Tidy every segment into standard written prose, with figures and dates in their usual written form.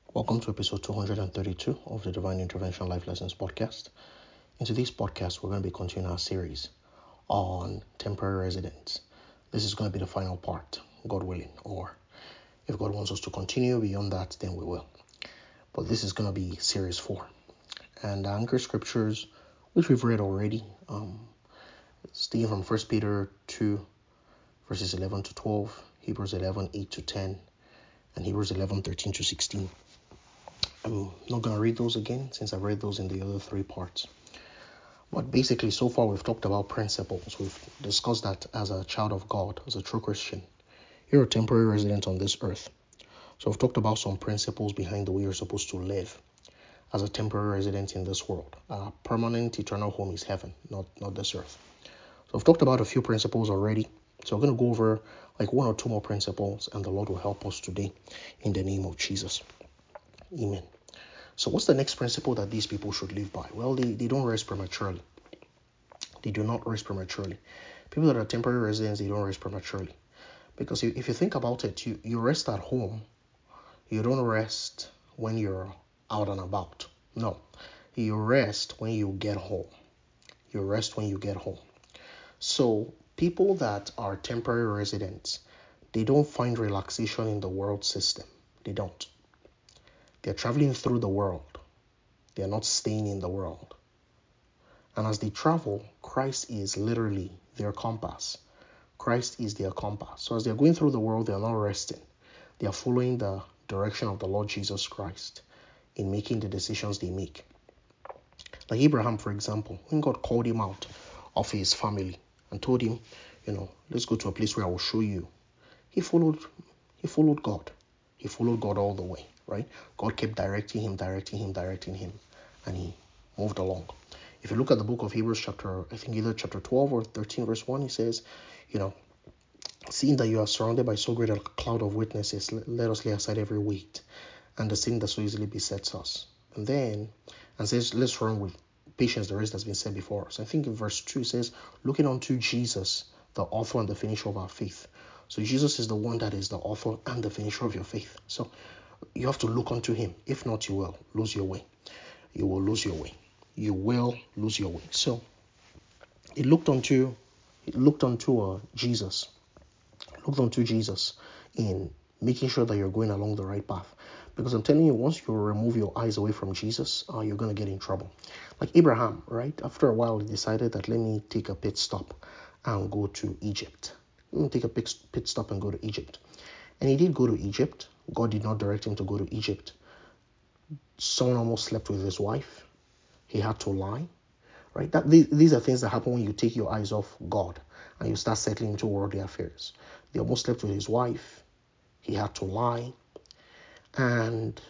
Welcome to episode 232 of the Divine Intervention Life Lessons podcast. In today's podcast, we're going to be continuing our series on temporary residence. This is going to be the final part, God willing, or if God wants us to continue beyond that, then we will. But this is going to be series 4. And the anchor scriptures, which we've read already, taken from 1 Peter 2, verses 11 to 12, Hebrews 11, 8 to 10, and Hebrews 11, 13 to 16. I'm not going to read those again since I read those in the other 3 parts. But basically, so far we've talked about principles. We've discussed that as a child of God, as a true Christian, you're a temporary resident on this earth. So we've talked about some principles behind the way you're supposed to live as a temporary resident in this world. Our permanent eternal home is heaven, not this earth. So I've talked about a few principles already. So I'm going to go over like 1 or 2 more principles, and the Lord will help us today in the name of Jesus. Amen. So what's the next principle that these people should live by? Well, they don't rest prematurely. They do not rest prematurely. People that are temporary residents, they don't rest prematurely. Because if you think about it, you rest at home. You don't rest when you're out and about. No. You rest when you get home. You rest when you get home. So people that are temporary residents, they don't find relaxation in the world system. They don't. They're traveling through the world. They're not staying in the world. And as they travel, Christ is literally their compass. Christ is their compass. So as they're going through the world, they're not resting. They are following the direction of the Lord Jesus Christ in making the decisions they make. Like Abraham, for example, when God called him out of his family and told him, let's go to a place where I will show you. He followed God. He followed God all the way, right? God kept directing him, and he moved along. If you look at the book of Hebrews either chapter 12 or 13 verse 1, he says, seeing that you are surrounded by so great a cloud of witnesses, let us lay aside every weight and the sin that so easily besets us. And says, let's run with patience the race that's been set before us. I think in verse 2 it says, looking unto Jesus, the author and the finisher of our faith. So Jesus is the one that is the author and the finisher of your faith. So you have to look unto him. If not, you will lose your way. You will lose your way. You will lose your way. So it looked unto Jesus. Looked unto Jesus in making sure that you're going along the right path. Because I'm telling you, once you remove your eyes away from Jesus, you're going to get in trouble. Like Abraham, right? After a while, he decided that let me take a pit stop and go to Egypt. Let me take a pit stop and go to Egypt. And he did go to Egypt. God did not direct him to go to Egypt. Someone almost slept with his wife. He had to lie, right? These are things that happen when you take your eyes off God and you start settling into worldly affairs. They almost slept with his wife. He had to lie. And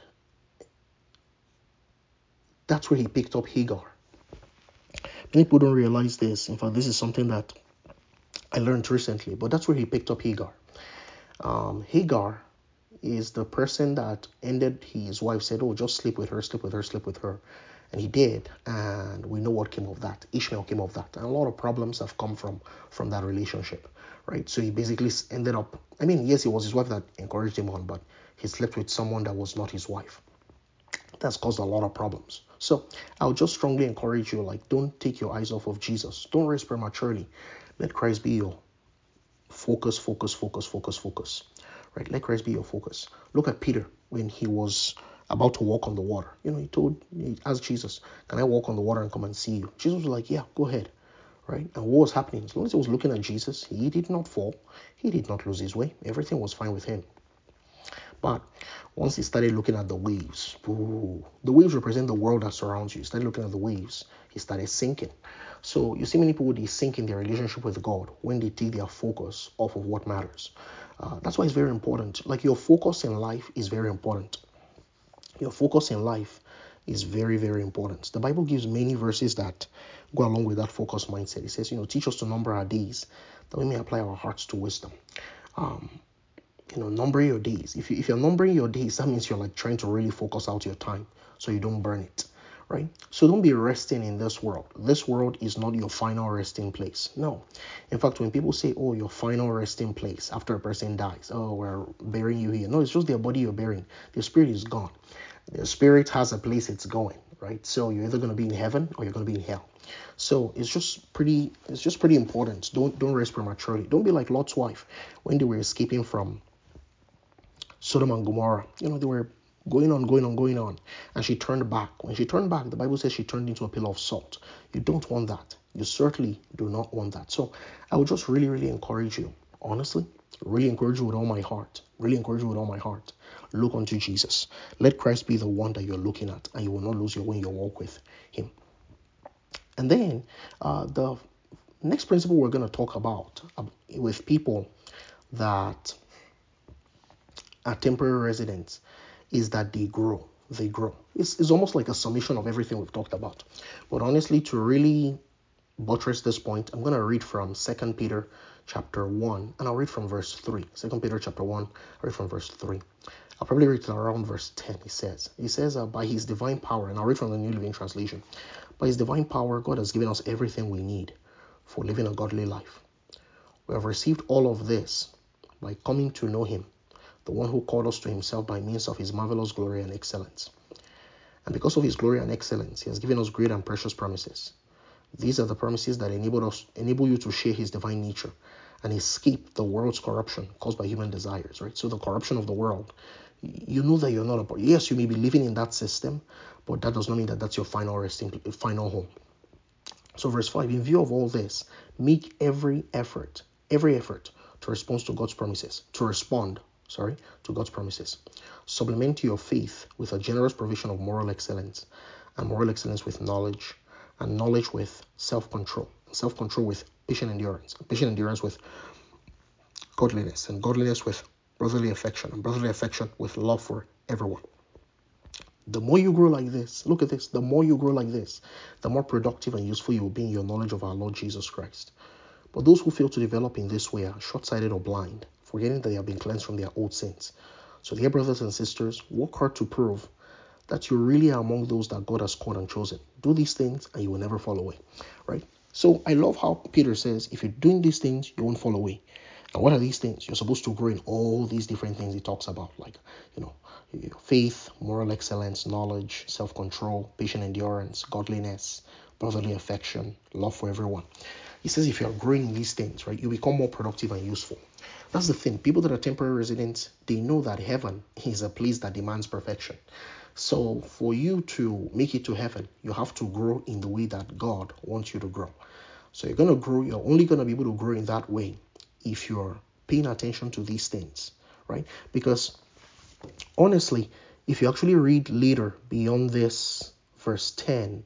that's where he picked up Hagar. Many people don't realize this. In fact, this is something that I learned recently, but that's where he picked up Hagar. Hagar is the person that ended his wife said, oh, just sleep with her. And he did. And we know what came of that. Ishmael came of that. And a lot of problems have come from that relationship, right? So he basically ended up, yes, it was his wife that encouraged him on, but he slept with someone that was not his wife. That's caused a lot of problems. So I would just strongly encourage you, don't take your eyes off of Jesus. Don't rest prematurely. Let Christ be your focus. Right? Let Christ be your focus. Look at Peter when he was about to walk on the water. He asked Jesus, can I walk on the water and come and see you? Jesus was like, yeah, go ahead. Right? And what was happening? As long as he was looking at Jesus, he did not fall. He did not lose his way. Everything was fine with him. But once he started looking at the waves, the waves represent the world that surrounds you. He started looking at the waves. He started sinking. So you see many people, they sink in their relationship with God when they take their focus off of what matters. That's why it's very important. Like your focus in life is very important. Your focus in life is very, very important. The Bible gives many verses that go along with that focus mindset. It says, teach us to number our days that we may apply our hearts to wisdom. Number your days. If you're numbering your days, that means you're trying to really focus out your time so you don't burn it, right? So don't be resting in this world. This world is not your final resting place. No. In fact, when people say, oh, your final resting place after a person dies, oh, we're burying you here. No, it's just their body you're burying. Their spirit is gone. Their spirit has a place it's going, right? So you're either going to be in heaven or you're going to be in hell. So it's just pretty important. Don't rest prematurely. Don't be like Lot's wife when they were escaping from Sodom and Gomorrah. They were going on, and she turned back. When she turned back, the Bible says she turned into a pillar of salt. You don't want that. You certainly do not want that. So I would just really encourage you, honestly, really encourage you with all my heart. Look unto Jesus. Let Christ be the one that you're looking at, and you will not lose your way in your walk with him. And then the next principle we're going to talk about with people that are temporary residents is that they grow. It's almost like a summation of everything we've talked about. But honestly, to really buttress this point, I'm going to read from 2 Peter chapter 1, and I'll read from verse 3. 2 Peter chapter 1, I'll read from verse 3. I'll probably read to around verse 10. He says, by his divine power, and I'll read from the New Living Translation. By his divine power, God has given us everything we need for living a godly life. We have received all of this by coming to know him, the one who called us to himself by means of his marvelous glory and excellence. And because of his glory and excellence, he has given us great and precious promises. These are the promises that enable you to share his divine nature and escape the world's corruption caused by human desires, right? So the corruption of the world, you know that you're not a part. Yes, you may be living in that system, but that does not mean that that's your final home. So verse 5, in view of all this, make every effort to respond to God's promises, Supplement your faith with a generous provision of moral excellence, and moral excellence with knowledge, and knowledge with self-control, self-control with patient endurance, and patient endurance with godliness, and godliness with brotherly affection, and brotherly affection with love for everyone. The more you grow like this, look at this, the more you grow like this, the more productive and useful you will be in your knowledge of our Lord Jesus Christ. But those who fail to develop in this way are short-sighted or blind, forgetting that they have been cleansed from their old sins. So dear brothers and sisters, work hard to prove that you really are among those that God has called and chosen. Do these things and you will never fall away, right? So I love how Peter says, if you're doing these things, you won't fall away. And what are these things? You're supposed to grow in all these different things he talks about, like, faith, moral excellence, knowledge, self-control, patient endurance, godliness, brotherly affection, love for everyone. He says if you're growing in these things, right, you become more productive and useful. That's the thing. People that are temporary residents, they know that heaven is a place that demands perfection. So for you to make it to heaven, you have to grow in the way that God wants you to grow. So you're going to grow. You're only going to be able to grow in that way if you're paying attention to these things, right? Because honestly, if you actually read later beyond this verse 10,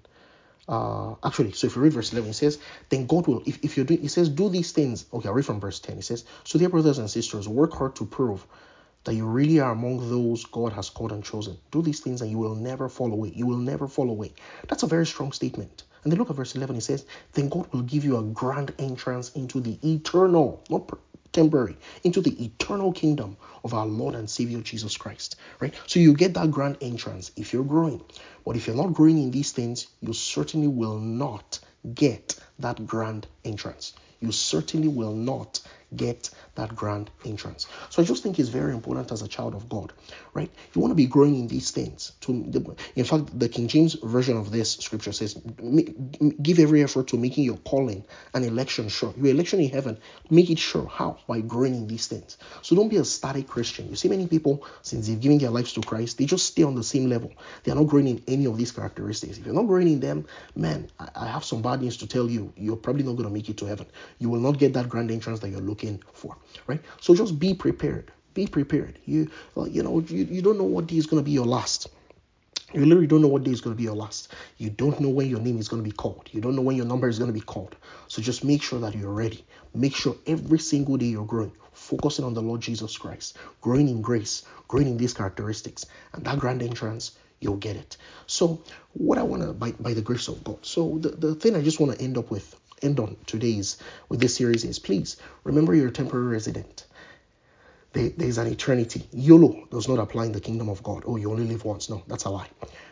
so if you read verse 11, it says, then God will, if you're doing, it says, do these things. Okay, I'll read from verse 10. It says, so dear brothers and sisters, work hard to prove that you really are among those God has called and chosen. Do these things and you will never fall away. You will never fall away. That's a very strong statement. And then look at verse 11. It says, then God will give you a grand entrance into the eternal, not temporary, into the eternal kingdom of our Lord and Savior Jesus Christ, right? So you get that grand entrance if you're growing. But if you're not growing in these things, you certainly will not get that grand entrance. You certainly will not get that grand entrance. So I just think it's very important as a child of God, right? You want to be growing in these things. In fact, the King James version of this scripture says, give every effort to making your calling and election sure. Your election in heaven, make it sure. How? By growing in these things. So don't be a static Christian. You see many people, since they've given their lives to Christ, they just stay on the same level. They are not growing in any of these characteristics. If you're not growing in them, man, I have some bad news to tell you. You're probably not going to make it to heaven. You will not get that grand entrance that you're looking for, right? So just be prepared. Be prepared. You don't know what day is going to be your last. You literally don't know what day is going to be your last. You don't know when your name is going to be called. You don't know when your number is going to be called. So just make sure that you're ready. Make sure every single day you're growing, focusing on the Lord Jesus Christ, growing in grace, growing in these characteristics, and that grand entrance, you'll get it. So what I want to, by the grace of God, so the thing I just want to end on with this series is, please remember you're a temporary resident. There's an eternity. YOLO does not apply in the kingdom of God. Oh, you only live once. No, that's a lie.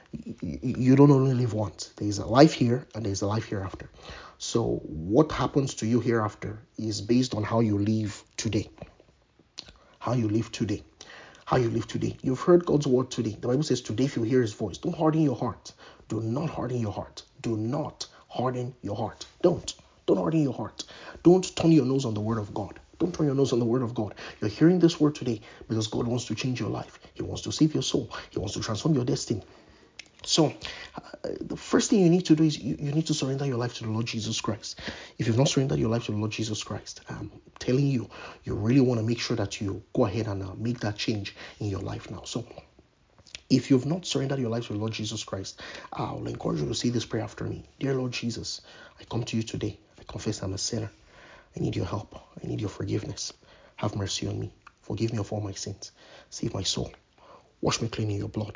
You don't only live once. There's a life here and there's a life hereafter. So what happens to you hereafter is based on how you live today. How you live today. How you live today. You've heard God's word today. The Bible says today if you hear his voice, don't harden your heart. Do not harden your heart. Do not harden your heart. Don't harden your heart. Don't turn your nose on the word of God. Don't turn your nose on the word of God. You're hearing this word today because God wants to change your life. He wants to save your soul. He wants to transform your destiny. So, the first thing you need to do is you need to surrender your life to the Lord Jesus Christ. If you've not surrendered your life to the Lord Jesus Christ, I'm telling you, you really want to make sure that you go ahead and make that change in your life now. So, if you've not surrendered your life to the Lord Jesus Christ, I'll encourage you to say this prayer after me. Dear Lord Jesus, I come to you today. I confess I'm a sinner. I need your help. I need your forgiveness. Have mercy on me. Forgive me of all my sins. Save my soul. Wash me clean in your blood.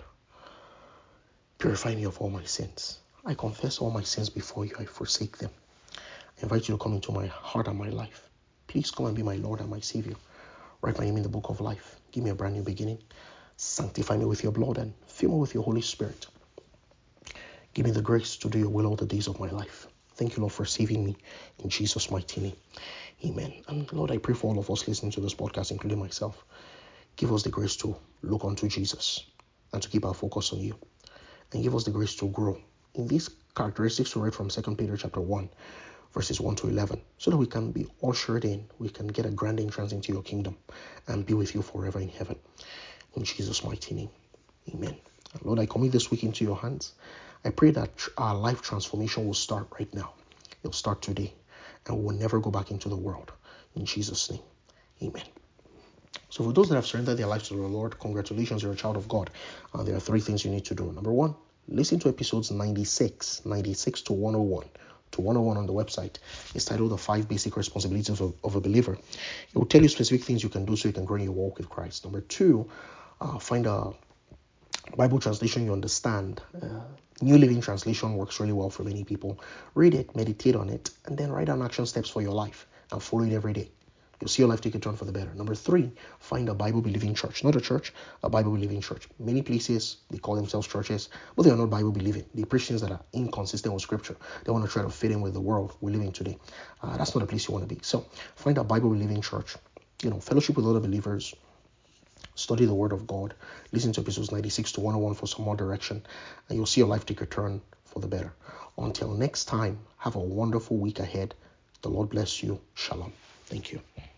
Purify me of all my sins. I confess all my sins before you. I forsake them. I invite you to come into my heart and my life. Please come and be my Lord and my Savior. Write my name in the book of life. Give me a brand new beginning. Sanctify me with your blood and fill me with your Holy Spirit. Give me the grace to do your will all the days of my life. Thank you, Lord, for saving me in Jesus' mighty name. Amen. And Lord, I pray for all of us listening to this podcast, including myself. Give us the grace to look unto Jesus and to keep our focus on you. And give us the grace to grow in these characteristics we read from 2 Peter chapter 1, verses 1 to 11, so that we can be ushered in, we can get a grand entrance into your kingdom and be with you forever in heaven. In Jesus' mighty name, amen. Lord, I commit this week into your hands. I pray that our life transformation will start right now. It'll start today, and we will never go back into the world. In Jesus' name, amen. So for those that have surrendered their lives to the Lord, congratulations, you're a child of God. There are 3 things you need to do. Number 1, listen to episodes 96 to 101. To 101 on the website. It's titled The 5 Basic Responsibilities of a Believer. It will tell you specific things you can do so you can grow in your walk with Christ. Number 2, find a Bible translation you understand. New Living Translation works really well for many people. Read it, meditate on it, and then write down action steps for your life and follow it every day. You'll see your life take a turn for the better. Number 3, find a Bible-believing church. Not a church, a Bible-believing church. Many places, they call themselves churches, but they are not Bible-believing. They preach things that are inconsistent with Scripture. They want to try to fit in with the world we live in today. That's not a place you want to be. So find a Bible-believing church. Fellowship with other believers. Study the Word of God. Listen to episodes 96 to 101 for some more direction. And you'll see your life take a turn for the better. Until next time, have a wonderful week ahead. The Lord bless you. Shalom. Thank you.